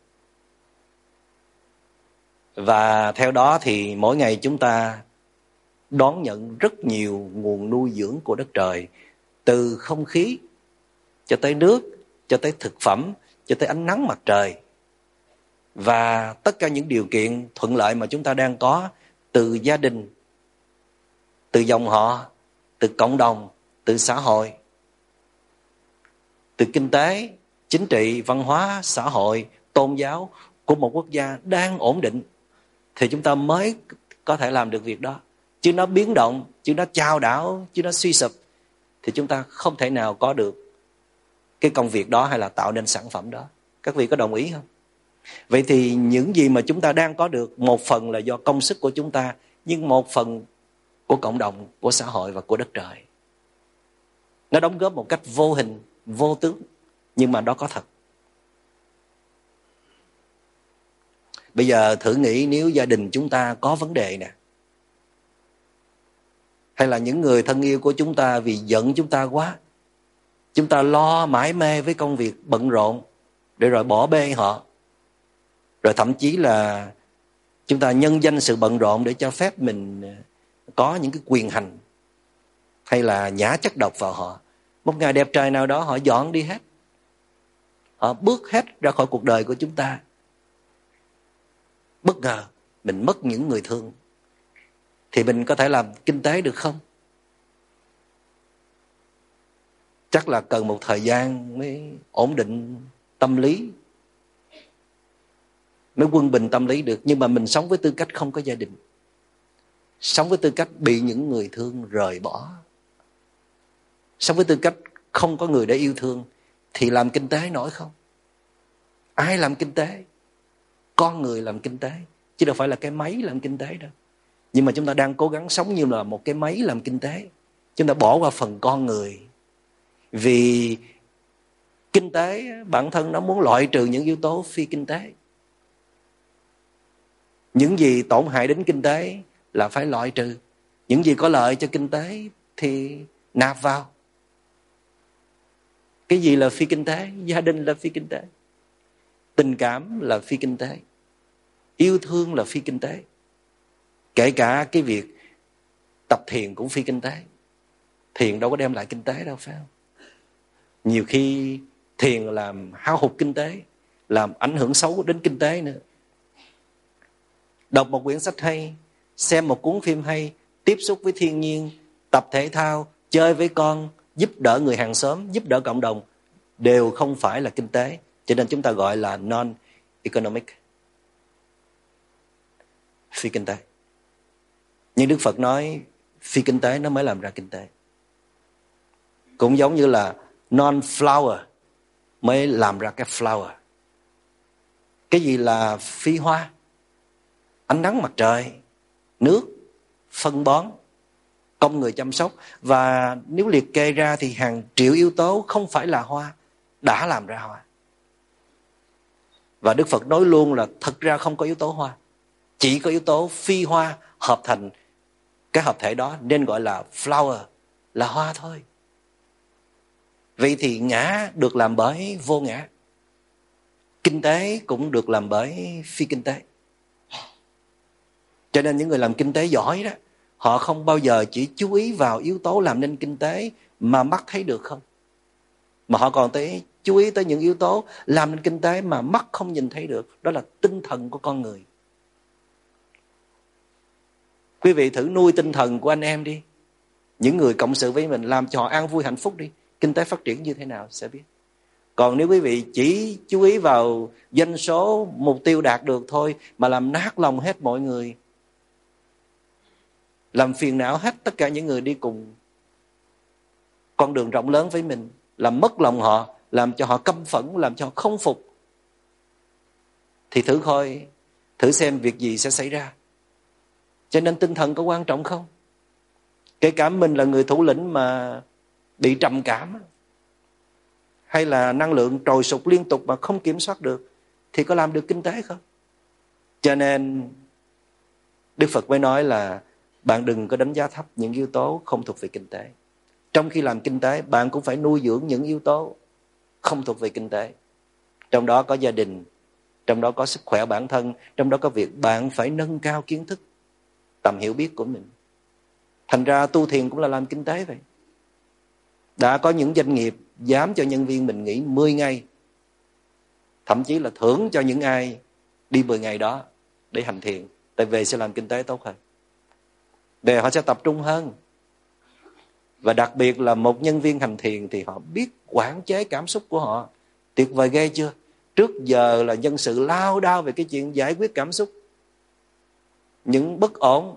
Và theo đó thì mỗi ngày chúng ta đón nhận rất nhiều nguồn nuôi dưỡng của đất trời, từ không khí cho tới nước, cho tới thực phẩm, cho tới ánh nắng mặt trời. Và tất cả những điều kiện thuận lợi mà chúng ta đang có, từ gia đình, từ dòng họ, từ cộng đồng, từ xã hội, từ kinh tế, chính trị, văn hóa, xã hội, tôn giáo của một quốc gia đang ổn định, thì chúng ta mới có thể làm được việc đó. Chứ nó biến động, chứ nó chao đảo, chứ nó suy sụp, thì chúng ta không thể nào có được cái công việc đó hay là tạo nên sản phẩm đó. Các vị có đồng ý không? Vậy thì những gì mà chúng ta đang có được, một phần là do công sức của chúng ta, nhưng một phần của cộng đồng, của xã hội và của đất trời. Nó đóng góp một cách vô hình, vô tướng, nhưng mà đó có thật. Bây giờ thử nghĩ nếu gia đình chúng ta có vấn đề nè, hay là những người thân yêu của chúng ta vì giận chúng ta quá, chúng ta lo mải mê với công việc bận rộn để rồi bỏ bê họ, rồi thậm chí là chúng ta nhân danh sự bận rộn để cho phép mình có những cái quyền hành, hay là nhả chất độc vào họ. Một ngày đẹp trời nào đó họ dọn đi hết, họ bước hết ra khỏi cuộc đời của chúng ta. Bất ngờ mình mất những người thương, thì mình có thể làm kinh tế được không? Chắc là cần một thời gian mới ổn định tâm lý, mới quân bình tâm lý được. Nhưng mà mình sống với tư cách không có gia đình, sống với tư cách bị những người thương rời bỏ, sống với tư cách không có người để yêu thương, thì làm kinh tế nổi không? Ai làm kinh tế? Con người làm kinh tế, chứ đâu phải là cái máy làm kinh tế đâu. Nhưng mà chúng ta đang cố gắng sống như là một cái máy làm kinh tế. Chúng ta bỏ qua phần con người. Vì kinh tế bản thân nó muốn loại trừ những yếu tố phi kinh tế. Những gì tổn hại đến kinh tế là phải loại trừ. Những gì có lợi cho kinh tế thì nạp vào. Cái gì là phi kinh tế? Gia đình là phi kinh tế, tình cảm là phi kinh tế, yêu thương là phi kinh tế. Kể cả cái việc tập thiền cũng phi kinh tế. Thiền đâu có đem lại kinh tế đâu, phải không? Nhiều khi thiền làm hao hụt kinh tế, làm ảnh hưởng xấu đến kinh tế nữa. Đọc một quyển sách hay, xem một cuốn phim hay, tiếp xúc với thiên nhiên, tập thể thao, chơi với con, giúp đỡ người hàng xóm, giúp đỡ cộng đồng, đều không phải là kinh tế. Cho nên chúng ta gọi là non-economic, phi kinh tế. Nhưng Đức Phật nói phi kinh tế nó mới làm ra kinh tế. Cũng giống như là non-flower mới làm ra cái flower. Cái gì là phi hoa? Ánh nắng mặt trời, nước, phân bón, công người chăm sóc. Và nếu liệt kê ra thì hàng triệu yếu tố không phải là hoa đã làm ra hoa. Và Đức Phật nói luôn là thật ra không có yếu tố hoa, chỉ có yếu tố phi hoa hợp thành cái hợp thể đó, nên gọi là flower, là hoa thôi. Vậy thì ngã được làm bởi vô ngã, kinh tế cũng được làm bởi phi kinh tế. Cho nên những người làm kinh tế giỏi đó, họ không bao giờ chỉ chú ý vào yếu tố làm nên kinh tế mà mắt thấy được không, mà họ còn tới chú ý tới những yếu tố làm nên kinh tế mà mắt không nhìn thấy được. Đó là tinh thần của con người. Quý vị thử nuôi tinh thần của anh em đi, những người cộng sự với mình, làm cho họ an vui hạnh phúc đi, kinh tế phát triển như thế nào sẽ biết. Còn nếu quý vị chỉ chú ý vào doanh số, mục tiêu đạt được thôi, mà làm nát lòng hết mọi người, làm phiền não hết tất cả những người đi cùng con đường rộng lớn với mình, làm mất lòng họ, làm cho họ căm phẫn, làm cho họ không phục, thì thử coi, thử xem việc gì sẽ xảy ra. Cho nên tinh thần có quan trọng không? Kể cả mình là người thủ lĩnh mà bị trầm cảm, hay là năng lượng trồi sụt liên tục mà không kiểm soát được, thì có làm được kinh tế không? Cho nên Đức Phật mới nói là bạn đừng có đánh giá thấp những yếu tố không thuộc về kinh tế. Trong khi làm kinh tế, bạn cũng phải nuôi dưỡng những yếu tố không thuộc về kinh tế. Trong đó có gia đình, trong đó có sức khỏe bản thân, trong đó có việc bạn phải nâng cao kiến thức, tầm hiểu biết của mình. Thành ra tu thiền cũng là làm kinh tế vậy. Đã có những doanh nghiệp dám cho nhân viên mình nghỉ mười ngày, thậm chí là thưởng cho những ai đi mười ngày đó để hành thiền, tại về sẽ làm kinh tế tốt hơn, để họ sẽ tập trung hơn. Và đặc biệt là một nhân viên hành thiền thì họ biết quản chế cảm xúc của họ. Tuyệt vời ghê chưa? Trước giờ là nhân sự lao đao về cái chuyện giải quyết cảm xúc, những bất ổn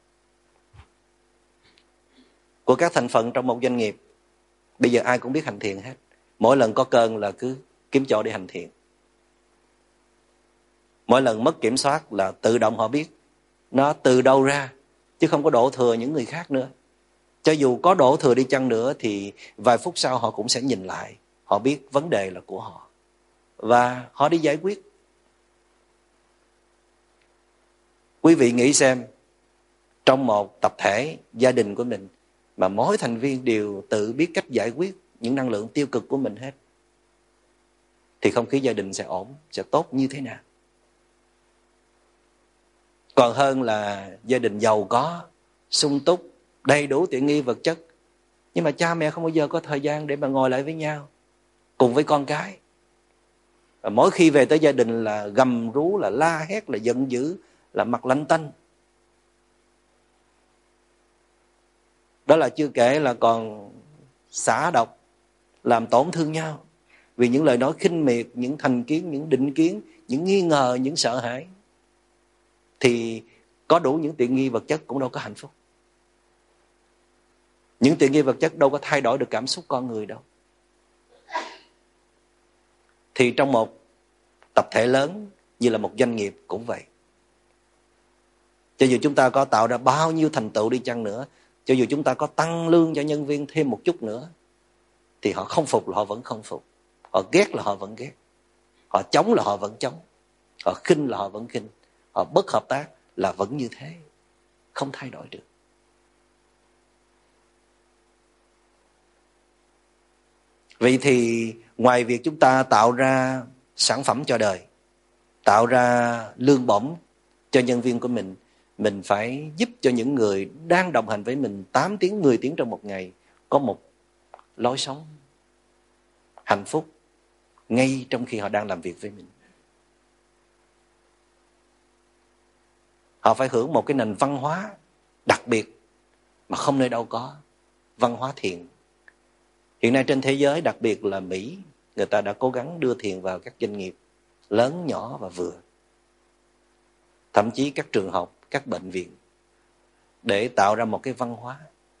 của các thành phần trong một doanh nghiệp. Bây giờ ai cũng biết hành thiền hết. Mỗi lần có cơn là cứ kiếm chỗ để hành thiền. Mỗi lần mất kiểm soát là tự động họ biết nó từ đâu ra, chứ không có đổ thừa những người khác nữa. Cho dù có đổ thừa đi chăng nữa thì vài phút sau họ cũng sẽ nhìn lại, họ biết vấn đề là của họ và họ đi giải quyết. Quý vị nghĩ xem, trong một tập thể gia đình của mình mà mỗi thành viên đều tự biết cách giải quyết những năng lượng tiêu cực của mình hết, thì không khí gia đình sẽ ổn, sẽ tốt như thế nào? Còn hơn là gia đình giàu có, sung túc, đầy đủ tiện nghi vật chất, nhưng mà cha mẹ không bao giờ có thời gian để mà ngồi lại với nhau cùng với con cái. Và mỗi khi về tới gia đình là gầm rú, là la hét, là giận dữ, là mặt lạnh tanh. Đó là chưa kể là còn xả độc, làm tổn thương nhau vì những lời nói khinh miệt, những thành kiến, những định kiến, những nghi ngờ, những sợ hãi. Thì có đủ những tiện nghi vật chất cũng đâu có hạnh phúc. Những tiện nghi vật chất đâu có thay đổi được cảm xúc con người đâu. Thì trong một tập thể lớn như là một doanh nghiệp cũng vậy. Cho dù chúng ta có tạo ra bao nhiêu thành tựu đi chăng nữa, cho dù chúng ta có tăng lương cho nhân viên thêm một chút nữa, thì họ không phục là họ vẫn không phục, họ ghét là họ vẫn ghét, họ chống là họ vẫn chống, họ khinh là họ vẫn khinh, họ bất hợp tác là vẫn như thế, không thay đổi được. Vậy thì ngoài việc chúng ta tạo ra sản phẩm cho đời, tạo ra lương bổng cho nhân viên của mình, mình phải giúp cho những người đang đồng hành với mình tám tiếng, mười tiếng trong một ngày có một lối sống hạnh phúc ngay trong khi họ đang làm việc với mình. Họ phải hưởng một cái nền văn hóa đặc biệt mà không nơi đâu có, văn hóa thiền. Hiện nay trên thế giới, đặc biệt là Mỹ, người ta đã cố gắng đưa thiền vào các doanh nghiệp lớn, nhỏ và vừa. Thậm chí các trường học, các bệnh viện, để tạo ra một cái văn hóa.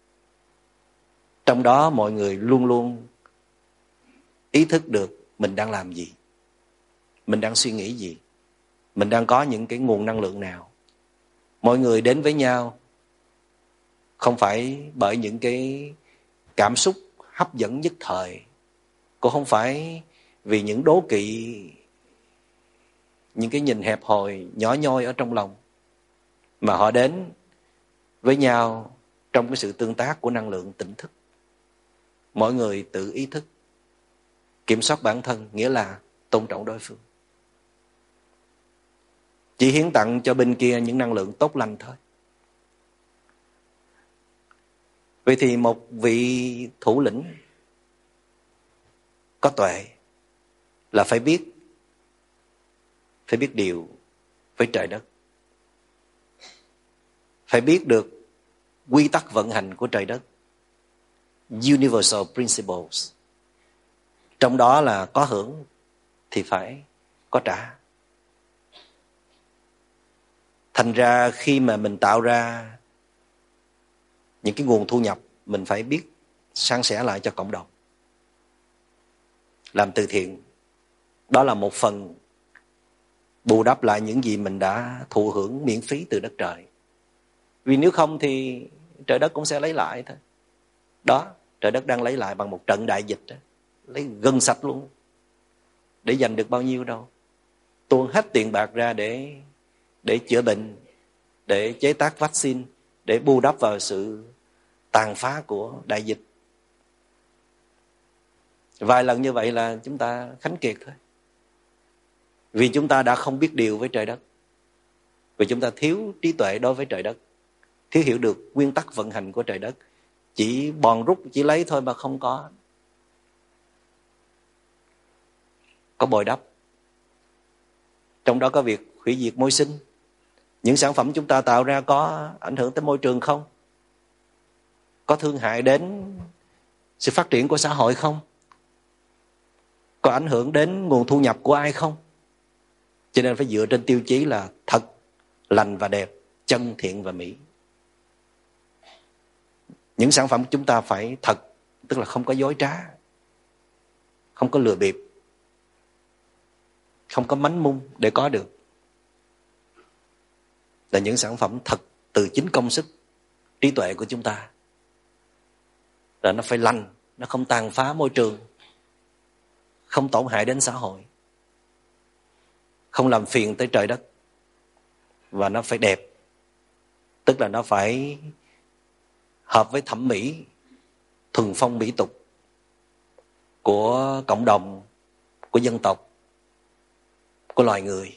Trong đó mọi người luôn luôn ý thức được mình đang làm gì, mình đang suy nghĩ gì, mình đang có những cái nguồn năng lượng nào. Mọi người đến với nhau không phải bởi những cái cảm xúc hấp dẫn nhất thời, cũng không phải vì những đố kỵ, những cái nhìn hẹp hòi nhỏ nhoi ở trong lòng, mà họ đến với nhau trong cái sự tương tác của năng lượng tỉnh thức. Mỗi người tự ý thức, kiểm soát bản thân, nghĩa là tôn trọng đối phương. Chỉ hiến tặng cho bên kia những năng lượng tốt lành thôi. Vậy thì một vị thủ lĩnh có tuệ là phải biết, phải biết điều với trời đất, phải biết được quy tắc vận hành của trời đất, universal principles. Trong đó là có hưởng thì phải có trả. Thành ra khi mà mình tạo ra những cái nguồn thu nhập, mình phải biết san sẻ lại cho cộng đồng. Làm từ thiện, đó là một phần bù đắp lại những gì mình đã thụ hưởng miễn phí từ đất trời. Vì nếu không thì trời đất cũng sẽ lấy lại thôi. Đó, trời đất đang lấy lại bằng một trận đại dịch đó. Lấy gần sạch luôn. Để giành được bao nhiêu đâu. Tuôn hết tiền bạc ra để để chữa bệnh, để chế tác vaccine, để bù đắp vào sự tàn phá của đại dịch. Vài lần như vậy là chúng ta khánh kiệt thôi. Vì chúng ta đã không biết điều với trời đất. Vì chúng ta thiếu trí tuệ đối với trời đất, thiếu hiểu được nguyên tắc vận hành của trời đất. Chỉ bòn rút, chỉ lấy thôi mà không có Có bồi đắp. Trong đó có việc hủy diệt môi sinh. Những sản phẩm chúng ta tạo ra có ảnh hưởng tới môi trường không? Có thương hại đến sự phát triển của xã hội không? Có ảnh hưởng đến nguồn thu nhập của ai không? Cho nên phải dựa trên tiêu chí là thật, lành và đẹp, chân, thiện và mỹ. Những sản phẩm chúng ta phải thật, tức là không có dối trá, không có lừa bịp, không có mánh mung để có được. Là những sản phẩm thật từ chính công sức trí tuệ của chúng ta. Là nó phải lành, nó không tàn phá môi trường, không tổn hại đến xã hội, không làm phiền tới trời đất. Và nó phải đẹp, tức là nó phải hợp với thẩm mỹ, thuần phong mỹ tục của cộng đồng, của dân tộc, của loài người.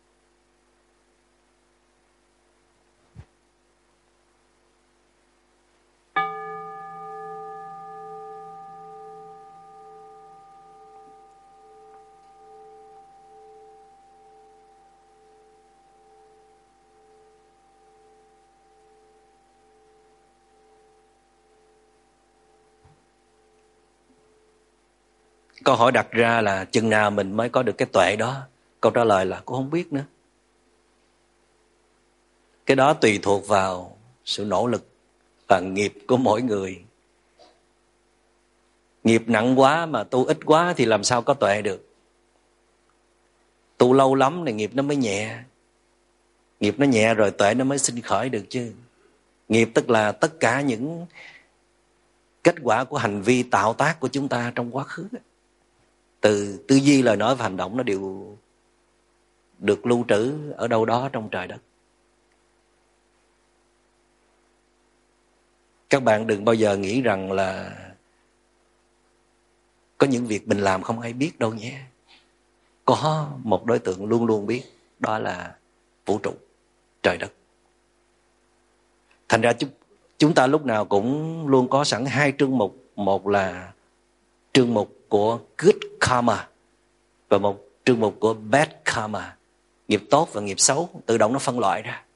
Câu hỏi đặt ra là chừng nào mình mới có được cái tuệ đó? Câu trả lời là cũng không biết nữa. Cái đó tùy thuộc vào sự nỗ lực và nghiệp của mỗi người. Nghiệp nặng quá mà tu ít quá thì làm sao có tuệ được. Tu lâu lắm thì nghiệp nó mới nhẹ. Nghiệp nó nhẹ rồi tuệ nó mới sinh khởi được chứ. Nghiệp tức là tất cả những kết quả của hành vi tạo tác của chúng ta trong quá khứ. Từ tư duy, lời nói và hành động nó đều được lưu trữ ở đâu đó trong trời đất. Các bạn đừng bao giờ nghĩ rằng là có những việc mình làm không ai biết đâu nhé. Có một đối tượng luôn luôn biết, đó là vũ trụ, trời đất. Thành ra chúng, chúng ta lúc nào cũng luôn có sẵn hai chương mục. Một là chương mục của good karma và một chương mục của bad karma. Nghiệp tốt và nghiệp xấu, tự động nó phân loại ra.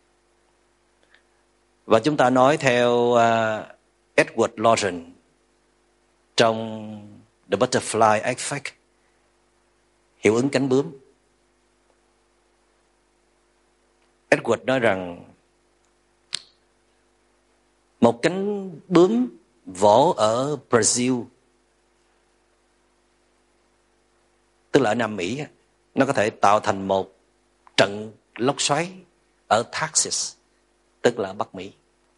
Và chúng ta nói theo uh, Edward Lorenz trong The Butterfly Effect, hiệu ứng cánh bướm. Edward nói rằng một cánh bướm vỗ ở Brazil, tức là ở Nam Mỹ, nó có thể tạo thành một trận lốc xoáy ở Texas, tức là Bắc Mỹ,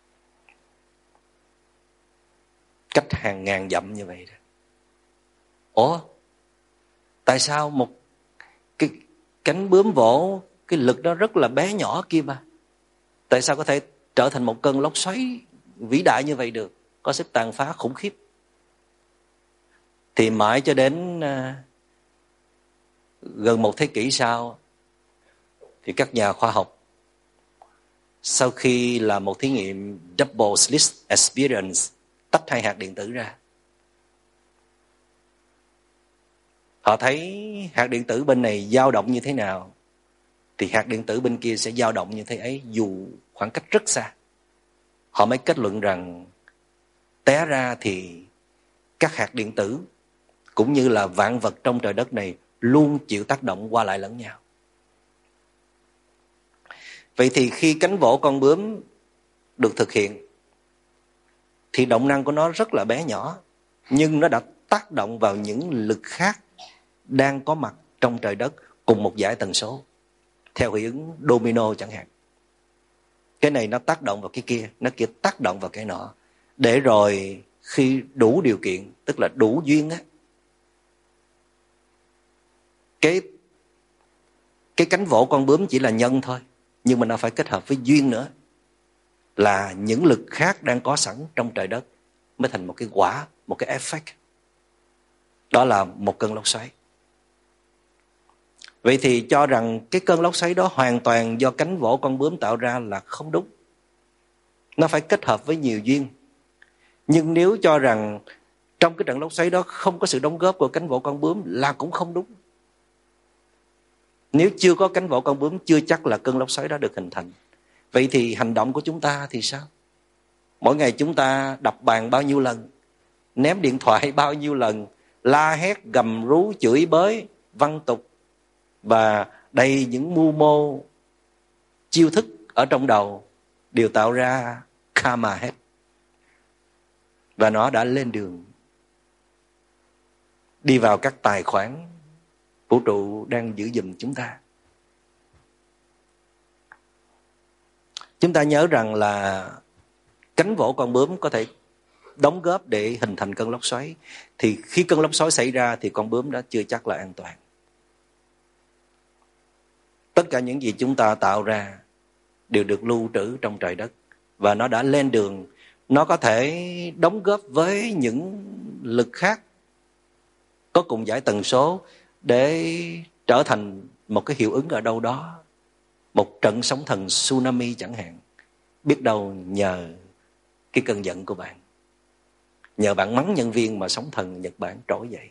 cách hàng ngàn dặm như vậy đó. Ủa, tại sao một cái cánh bướm vỗ, cái lực đó rất là bé nhỏ kia mà, tại sao có thể trở thành một cơn lốc xoáy vĩ đại như vậy được, có sức tàn phá khủng khiếp? Thì mãi cho đến uh, gần một thế kỷ sau, thì các nhà khoa học sau khi làm một thí nghiệm double slit experience, tách hai hạt điện tử ra, họ thấy hạt điện tử bên này dao động như thế nào thì hạt điện tử bên kia sẽ dao động như thế ấy, dù khoảng cách rất xa. Họ mới kết luận rằng té ra thì các hạt điện tử cũng như là vạn vật trong trời đất này luôn chịu tác động qua lại lẫn nhau. Vậy thì khi cánh vỗ con bướm được thực hiện thì động năng của nó rất là bé nhỏ, nhưng nó đã tác động vào những lực khác đang có mặt trong trời đất cùng một dải tần số, theo hiệu ứng domino chẳng hạn. Cái này nó tác động vào cái kia, nó kia tác động vào cái nọ, để rồi khi đủ điều kiện, tức là đủ duyên á, cái cái cánh vỗ con bướm chỉ là nhân thôi, nhưng mà nó phải kết hợp với duyên nữa, là những lực khác đang có sẵn trong trời đất mới thành một cái quả, một cái effect. Đó là một cơn lốc xoáy. Vậy thì cho rằng cái cơn lốc xoáy đó hoàn toàn do cánh vỗ con bướm tạo ra là không đúng. Nó phải kết hợp với nhiều duyên. Nhưng nếu cho rằng trong cái trận lốc xoáy đó không có sự đóng góp của cánh vỗ con bướm là cũng không đúng. Nếu chưa có cánh vỗ con bướm, chưa chắc là cơn lốc xoáy đó được hình thành. Vậy thì hành động của chúng ta thì sao? Mỗi ngày chúng ta đập bàn bao nhiêu lần, ném điện thoại bao nhiêu lần, la hét, gầm rú, chửi bới, văn tục và đầy những mưu mô, chiêu thức ở trong đầu đều tạo ra karma hết. Và nó đã lên đường đi vào các tài khoản vũ trụ đang giữ giùm chúng ta. Chúng ta nhớ rằng là Cánh vỗ con bướm có thể đóng góp để hình thành cơn lốc xoáy, thì khi cơn lốc xoáy xảy ra thì con bướm đó chưa chắc là an toàn. Tất cả những gì chúng ta tạo ra đều được lưu trữ trong trời đất, và nó đã lên đường. Nó có thể đóng góp với những lực khác có cùng giải tần số để trở thành một cái hiệu ứng ở đâu đó. Một trận sóng thần tsunami chẳng hạn. Biết đâu nhờ cái cơn giận của bạn, nhờ bạn mắng nhân viên mà sóng thần Nhật Bản trỗi dậy.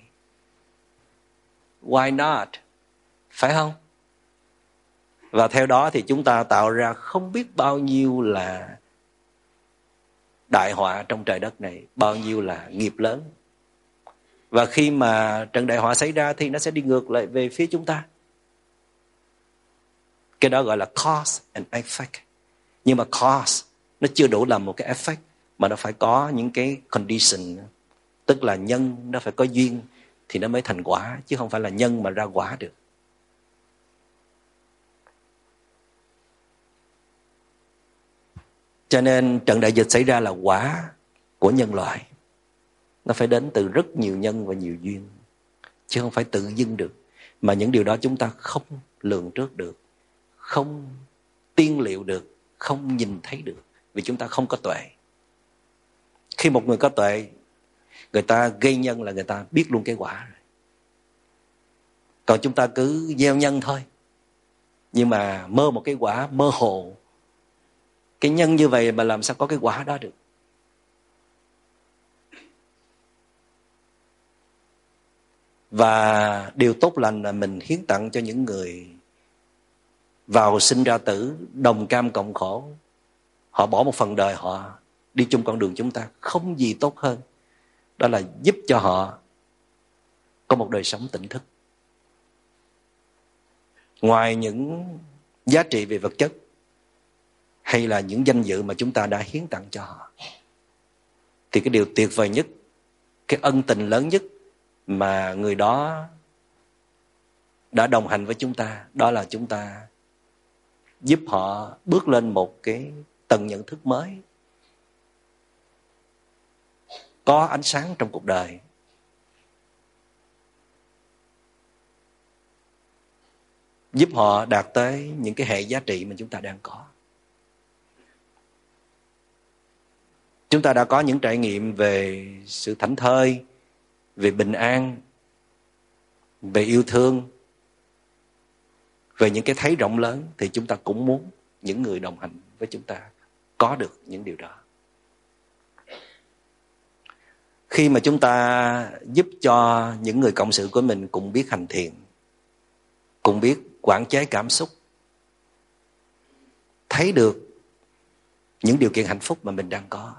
Why not? Phải không? Và theo đó thì chúng ta tạo ra không biết bao nhiêu là đại họa trong trời đất này, bao nhiêu là nghiệp lớn. Và khi mà trận đại họa xảy ra thì nó sẽ đi ngược lại về phía chúng ta. Cái đó gọi là cause and effect. Nhưng mà cause nó chưa đủ làm một cái effect, mà nó phải có những cái condition. Tức là nhân nó phải có duyên thì nó mới thành quả, chứ không phải là nhân mà ra quả được. Cho nên trận đại dịch xảy ra là quả của nhân loại. Nó phải đến từ rất nhiều nhân và nhiều duyên, chứ không phải tự dưng được. Mà những điều đó chúng ta không lường trước được, không tiên liệu được, không nhìn thấy được, vì chúng ta không có tuệ. Khi một người có tuệ, người ta gây nhân là người ta biết luôn cái quả. Còn chúng ta cứ gieo nhân thôi, nhưng mà mơ một cái quả mơ hồ. Cái nhân như vậy mà làm sao có cái quả đó được? Và điều tốt lành là mình hiến tặng cho những người vào sinh ra tử, đồng cam cộng khổ. Họ bỏ một phần đời họ đi chung con đường chúng ta, không gì tốt hơn. Đó là giúp cho họ có một đời sống tỉnh thức. Ngoài những giá trị về vật chất hay là những danh dự mà chúng ta đã hiến tặng cho họ, thì cái điều tuyệt vời nhất, cái ân tình lớn nhất mà người đó đã đồng hành với chúng ta, đó là chúng ta giúp họ bước lên một cái tầng nhận thức mới, có ánh sáng trong cuộc đời. Giúp họ đạt tới những cái hệ giá trị mà chúng ta đang có. Chúng ta đã có những trải nghiệm về sự thảnh thơi, về bình an, về yêu thương, về những cái thấy rộng lớn, thì chúng ta cũng muốn những người đồng hành với chúng ta có được những điều đó. Khi mà chúng ta giúp cho những người cộng sự của mình cùng biết hành thiền, cùng biết quản chế cảm xúc, thấy được những điều kiện hạnh phúc mà mình đang có.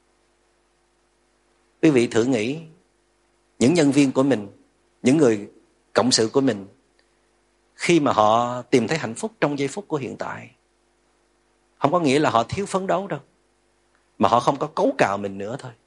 Quý vị thử nghĩ, những nhân viên của mình, những người cộng sự của mình, khi mà họ tìm thấy hạnh phúc trong giây phút của hiện tại, không có nghĩa là họ thiếu phấn đấu đâu, mà họ không có cấu cào mình nữa thôi.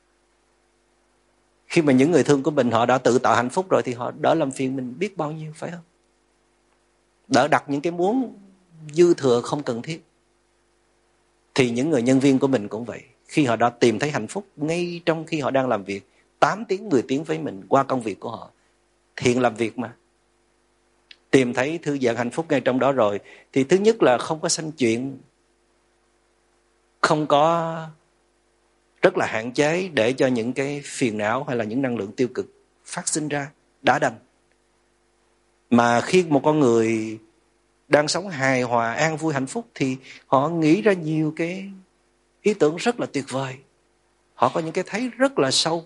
Khi mà những người thương của mình họ đã tự tạo hạnh phúc rồi, thì họ đỡ làm phiền mình biết bao nhiêu, phải không? Đỡ đặt những cái muốn dư thừa không cần thiết. Thì những người nhân viên của mình cũng vậy. Khi họ đã tìm thấy hạnh phúc ngay trong khi họ đang làm việc tám tiếng, mười tiếng với mình qua công việc của họ, thiện làm việc mà, tìm thấy thư giãn hạnh phúc ngay trong đó rồi, thì thứ nhất là không có sanh chuyện, không có, rất là hạn chế để cho những cái phiền não hay là những năng lượng tiêu cực phát sinh ra, đã đành. Mà khi một con người đang sống hài hòa, an vui, hạnh phúc, thì họ nghĩ ra nhiều cái ý tưởng rất là tuyệt vời. Họ có những cái thấy rất là sâu.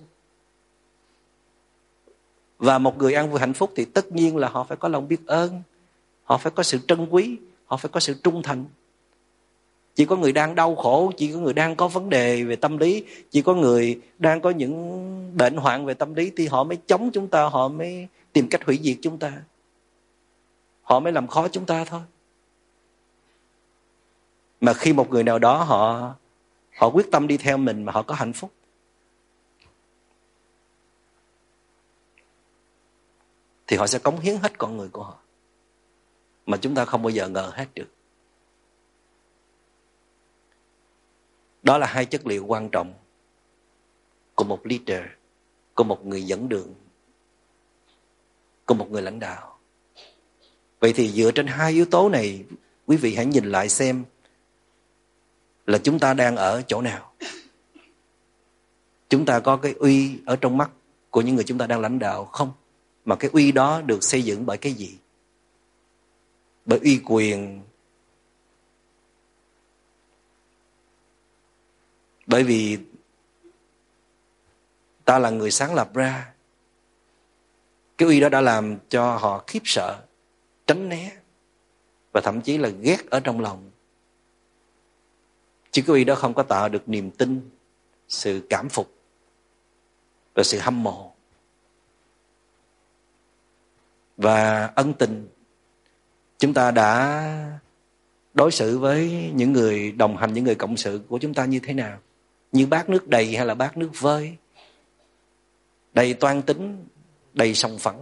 Và một người an vui hạnh phúc thì tất nhiên là họ phải có lòng biết ơn, họ phải có sự trân quý, họ phải có sự trung thành. Chỉ có người đang đau khổ, chỉ có người đang có vấn đề về tâm lý, chỉ có người đang có những bệnh hoạn về tâm lý thì họ mới chống chúng ta, họ mới tìm cách hủy diệt chúng ta, họ mới làm khó chúng ta thôi. Mà khi một người nào đó họ họ quyết tâm đi theo mình mà họ có hạnh phúc, thì họ sẽ cống hiến hết con người của họ, mà chúng ta không bao giờ ngờ hết được. Đó là hai chất liệu quan trọng của một leader, của một người dẫn đường, của một người lãnh đạo. Vậy thì dựa trên hai yếu tố này, quý vị hãy nhìn lại xem là chúng ta đang ở chỗ nào. Chúng ta có cái uy ở trong mắt của những người chúng ta đang lãnh đạo không? Mà cái uy đó được xây dựng bởi cái gì? Bởi uy quyền, bởi vì ta là người sáng lập ra. Cái uy đó đã làm cho họ khiếp sợ, tránh né và thậm chí là ghét ở trong lòng. Chứ cái uy đó không có tạo được niềm tin, sự cảm phục và sự hâm mộ và ân tình. Chúng ta đã đối xử với những người đồng hành, những người cộng sự của chúng ta như thế nào? Như bát nước đầy hay là bát nước vơi? Đầy toan tính, đầy sòng phẳng.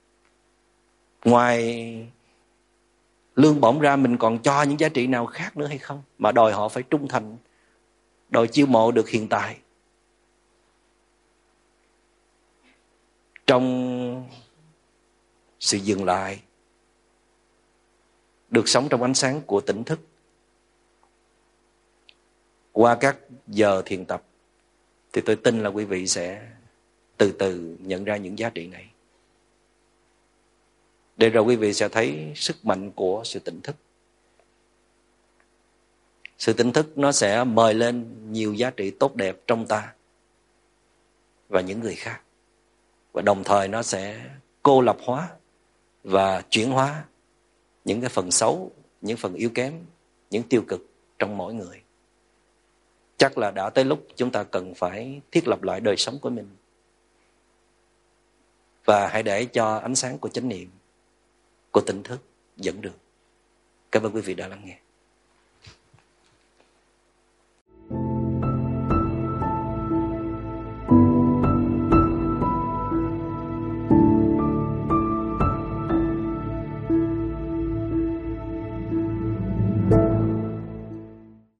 Ngoài lương bổng ra mình còn cho những giá trị nào khác nữa hay không? Mà đòi họ phải trung thành, đòi chiêu mộ được hiện tại. Trong sự dừng lại, được sống trong ánh sáng của tỉnh thức, qua các giờ thiền tập, thì tôi tin là quý vị sẽ từ từ nhận ra những giá trị này. Để rồi quý vị sẽ thấy sức mạnh của sự tỉnh thức. Sự tỉnh thức nó sẽ mời lên nhiều giá trị tốt đẹp trong ta và những người khác. Và đồng thời nó sẽ cô lập hóa và chuyển hóa những cái phần xấu, những phần yếu kém, những tiêu cực trong mỗi người. Chắc là đã tới lúc chúng ta cần phải thiết lập lại đời sống của mình. Và hãy để cho ánh sáng của chánh niệm, của tỉnh thức dẫn đường. Cảm ơn quý vị đã lắng nghe.